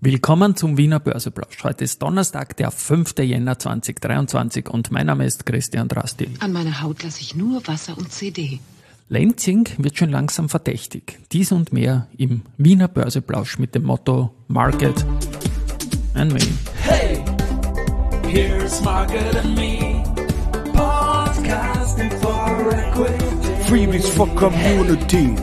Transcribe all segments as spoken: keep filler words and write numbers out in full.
Willkommen zum Wiener Börseplausch. Heute ist Donnerstag, der fünften Jänner zweitausenddreiundzwanzig und mein Name ist Christian Drastil. An meiner Haut lasse ich nur Wasser und C D. Lenzing wird schon langsam verdächtig. Dies und mehr im Wiener Börseplausch mit dem Motto Market and Me. Hey, here's Market and Me, podcasting for equity. Freebies for Community.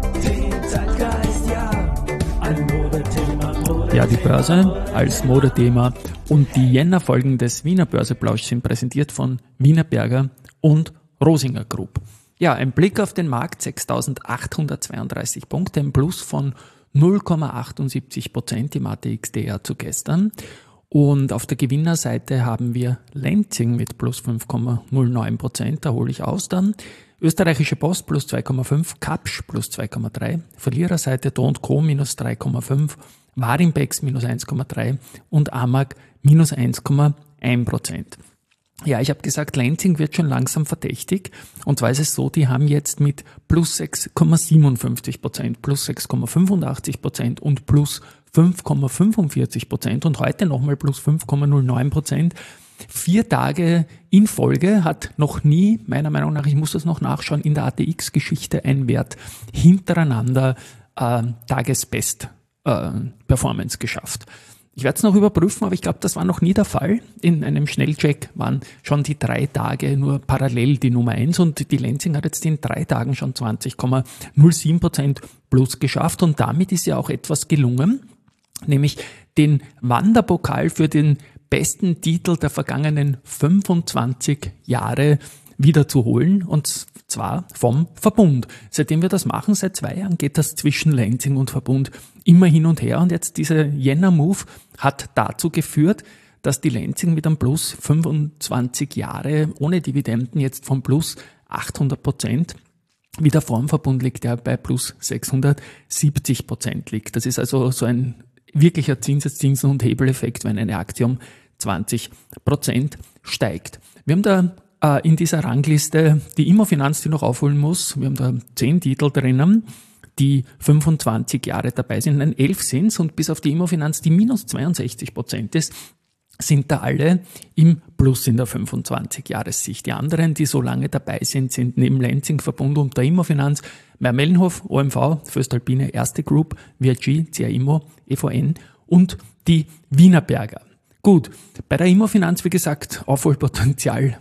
Ja, die Börse als Modethema und die Jännerfolgen des Wiener Börseplausch sind präsentiert von Wienerberger und Rosinger Group. Ja, ein Blick auf den Markt, sechstausendachthundertzweiunddreißig Punkte, ein Plus von null Komma achtundsiebzig Prozent im A T X D R zu gestern. Und auf der Gewinnerseite haben wir Lenzing mit plus fünf Komma null neun Prozent, da hole ich aus dann. Österreichische Post plus zwei Komma fünf, Kapsch plus zwei Komma drei, Verliererseite Do und Co minus drei Komma fünf, Warimpex minus eins Komma drei und Amag minus eins Komma eins Prozent. Ja, ich habe gesagt, Lenzing wird schon langsam verdächtig und zwar ist es so, die haben jetzt mit plus sechs Komma siebenundfünfzig Prozent, plus sechs Komma fünfundachtzig Prozent und plus fünf Komma fünfundvierzig Prozent und heute nochmal plus fünf Komma null neun Prozent. Vier Tage in Folge hat noch nie, meiner Meinung nach, ich muss das noch nachschauen, in der A T X-Geschichte ein Wert hintereinander äh, Tagesbest äh, Performance geschafft. Ich werde es noch überprüfen, aber ich glaube, das war noch nie der Fall. In einem Schnellcheck waren schon die drei Tage nur parallel die Nummer eins und die Lenzing hat jetzt in drei Tagen schon zwanzig Komma null sieben Prozent plus geschafft und damit ist ja auch etwas gelungen, nämlich den Wanderpokal für den besten Titel der vergangenen fünfundzwanzig Jahre wieder zu holen und zwar vom Verbund. Seitdem wir das machen, seit zwei Jahren geht das zwischen Lenzing und Verbund immer hin und her und jetzt dieser Jänner-Move hat dazu geführt, dass die Lenzing mit einem Plus fünfundzwanzig Jahre ohne Dividenden jetzt vom Plus achthundert Prozent wieder vor dem Verbund liegt, der bei plus sechshundertsiebzig Prozent liegt. Das ist also so ein wirklicher Zinseszinsen- und Hebeleffekt, wenn eine Aktie um zwanzig Prozent steigt. Wir haben da äh, in dieser Rangliste die Immofinanz, die noch aufholen muss. Wir haben da zehn Titel drinnen, die fünfundzwanzig Jahre dabei sind. Nein, elf sind es und bis auf die Immofinanz, die minus zweiundsechzig Prozent ist, sind da alle im Plus in der fünfundzwanzig-Jahressicht. Die anderen, die so lange dabei sind, sind neben Lenzing, Verbund und der Immofinanz Mermellenhof, O M V, Föstalpine, Erste Group, W I G, C A Immo, E V N und die Wienerberger. Gut, bei der Immofinanz, wie gesagt, Aufholpotenzial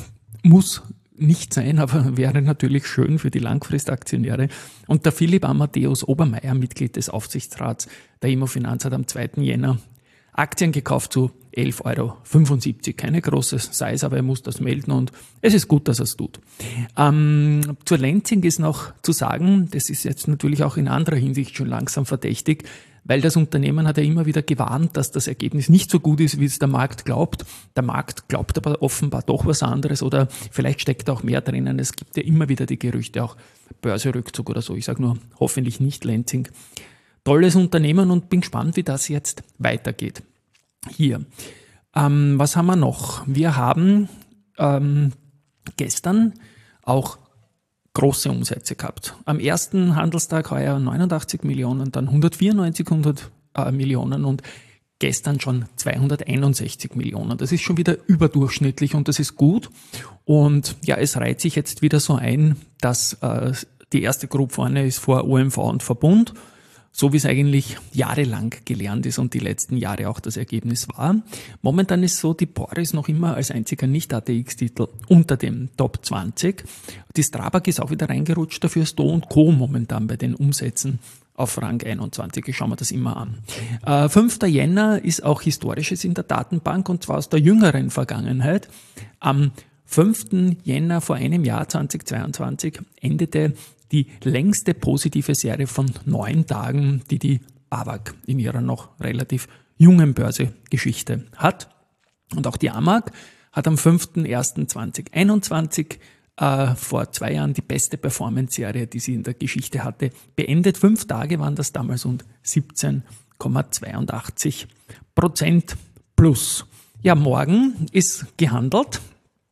muss nicht sein, aber wäre natürlich schön für die Langfristaktionäre. Und der Philipp Amadeus Obermeier, Mitglied des Aufsichtsrats der Immofinanz, hat am zweiten Jänner Aktien gekauft zu elf Euro fünfundsiebzig. Keine große Size, aber er muss das melden und es ist gut, dass er es tut. Ähm, zur Lenzing ist noch zu sagen, das ist jetzt natürlich auch in anderer Hinsicht schon langsam verdächtig, weil das Unternehmen hat ja immer wieder gewarnt, dass das Ergebnis nicht so gut ist, wie es der Markt glaubt. Der Markt glaubt aber offenbar doch was anderes oder vielleicht steckt auch mehr drinnen. Es gibt ja immer wieder die Gerüchte, auch Börserückzug oder so. Ich sage nur, hoffentlich nicht Lenzing. Tolles Unternehmen und bin gespannt, wie das jetzt weitergeht. Hier, ähm, was haben wir noch? Wir haben ähm, gestern auch große Umsätze gehabt. Am ersten Handelstag heuer neunundachtzig Millionen, dann hundertvierundneunzig hundert äh, Millionen und gestern schon zweihunderteinundsechzig Millionen. Das ist schon wieder überdurchschnittlich und das ist gut. Und ja, es reiht sich jetzt wieder so ein, dass äh, die erste Group vorne ist vor O M V und Verbund, so wie es eigentlich jahrelang gelernt ist und die letzten Jahre auch das Ergebnis war. Momentan ist so, die Boris noch immer als einziger Nicht-A T X-Titel unter dem Top zwanzig. Die Strabag ist auch wieder reingerutscht, dafür ist Do und Co. momentan bei den Umsätzen auf Rang einundzwanzig. Ich schaue mir das immer an. Äh, fünften Jänner ist auch Historisches in der Datenbank und zwar aus der jüngeren Vergangenheit. Am fünften Jänner vor einem Jahr zweitausendzweiundzwanzig endete die längste positive Serie von neun Tagen, die die B A W A G in ihrer noch relativ jungen Börsegeschichte hat. Und auch die Amag hat am fünften ersten zweitausendeinundzwanzig äh, vor zwei Jahren die beste Performance-Serie, die sie in der Geschichte hatte, beendet. Fünf Tage waren das damals und siebzehn Komma zweiundachtzig Prozent plus. Ja, morgen ist gehandelt.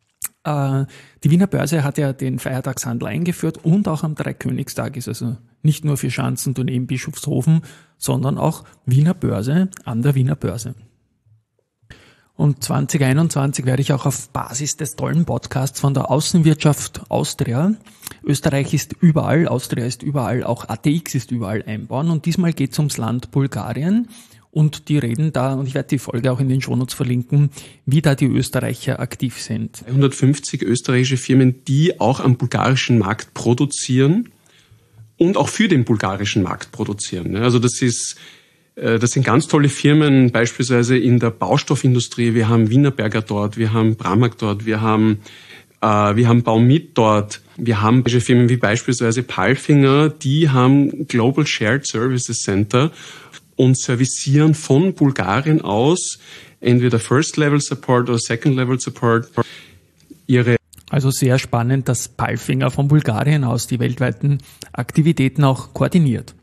Äh, die Wiener Börse hat ja den Feiertagshandel eingeführt und auch am Dreikönigstag ist also nicht nur für Schanzentournee in Bischofshofen, sondern auch Wiener Börse an der Wiener Börse. Und zwanzig einundzwanzig werde ich auch auf Basis des tollen Podcasts von der Außenwirtschaft Austria, Österreich ist überall, Austria ist überall, auch A T X ist überall einbauen. Und diesmal geht es ums Land Bulgarien. Und die reden da, und ich werde die Folge auch in den Shownotes verlinken, wie da die Österreicher aktiv sind. hundertfünfzig österreichische Firmen, die auch am bulgarischen Markt produzieren und auch für den bulgarischen Markt produzieren. Also das ist... Das sind ganz tolle Firmen, beispielsweise in der Baustoffindustrie. Wir haben Wienerberger dort, wir haben Bramag dort, wir haben, äh, wir haben Baumit dort. Wir haben Firmen wie beispielsweise Palfinger, die haben Global Shared Services Center und servicieren von Bulgarien aus entweder First Level Support oder Second Level Support ihre. Also sehr spannend, dass Palfinger von Bulgarien aus die weltweiten Aktivitäten auch koordiniert.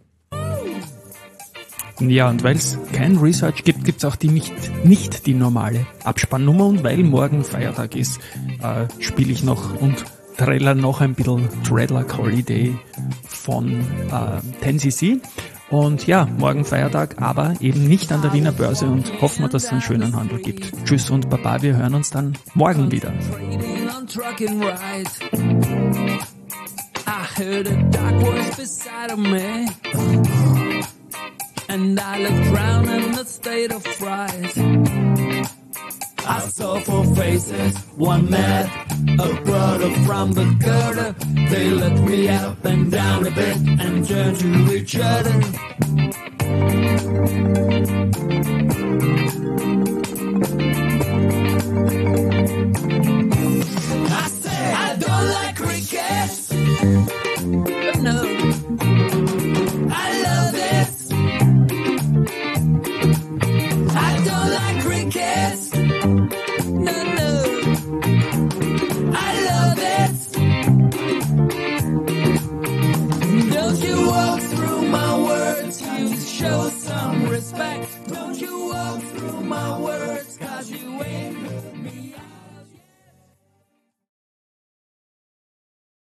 Ja, und weil es kein Research gibt, gibt es auch die nicht, nicht die normale Abspannnummer. Und weil morgen Feiertag ist, äh, spiele ich noch und träller noch ein bisschen Dreadlock Holiday von äh, ten C C. Und ja, morgen Feiertag, aber eben nicht an der Wiener Börse und hoffen wir, dass es einen schönen Handel gibt. Tschüss und Baba, wir hören uns dann morgen wieder. And I looked round in a state of fright. I saw four faces, one mad, a brother from the gutter. They looked me up and down a bit and turned to each other. I say I don't like cricket. No, I love this. I don't like cricket. No, no. I love it. Don't you walk through my words, you show some respect. Don't you walk through my words, cause you ain't